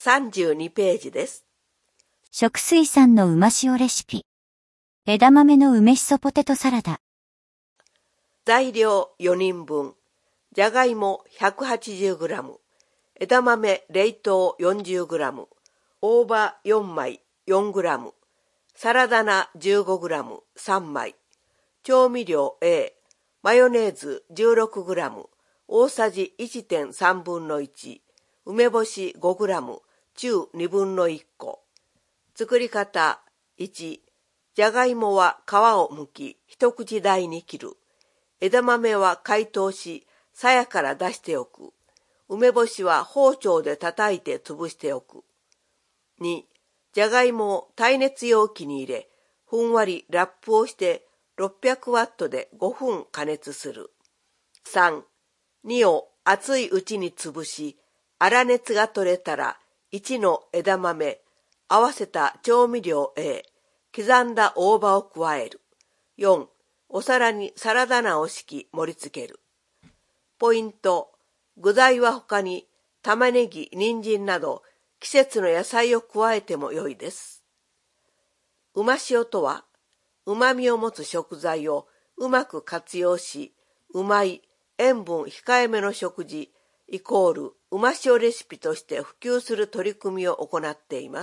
32ページです。 食水産のうま塩レシピ。枝豆の梅しそポテトサラダ。 材料4人分。じゃがいも 180g。枝豆冷凍 40g。大葉4枚 4g。サラダ菜 15g 3枚。調味料 A。マヨネーズ 16g。大さじ 1.3 分の1。梅干し 5g。中2分の1個。作り方1。じゃがいもは皮を剥き、一口大に切る。枝豆は解凍し、鞘から出しておく。梅干しは包丁で叩いて潰しておく。2. じゃがいもを耐熱容器に入れ、ふんわりラップをして600ワットで5分加熱する。3. 2を熱いうちに潰し、粗熱が取れたら1の枝豆、合わせた調味料 A、刻んだ大葉を加える。4. お皿にサラダ菜を敷き盛り付ける。ポイント。具材は他に玉ねぎ、人参など季節の野菜を加えても良いです。うま塩とは、うまみを持つ食材をうまく活用し、うまい、塩分控えめの食事イコールうま塩レシピとして普及する取り組みを行っています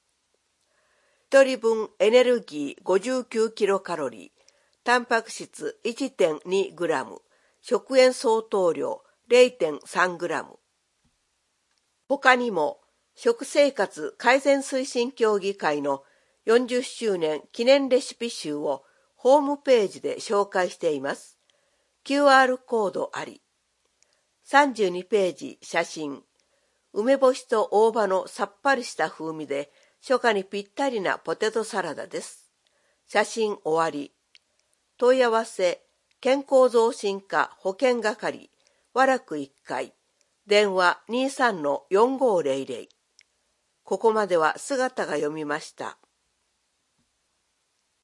。1人分エネルギー59キロカロリー、タンパク質 1.2 グラム、食塩相当量 0.3 グラム。他にも、食生活改善推進協議会の40周年記念レシピ集をホームページで紹介しています。QR コードあり。32ページ写真。梅干しと大葉のさっぱりした風味で初夏にぴったりなポテトサラダです。写真終わり。問い合わせ、健康増進課保健係、和楽1階、電話 23-4500。ここまでは姿が読みました。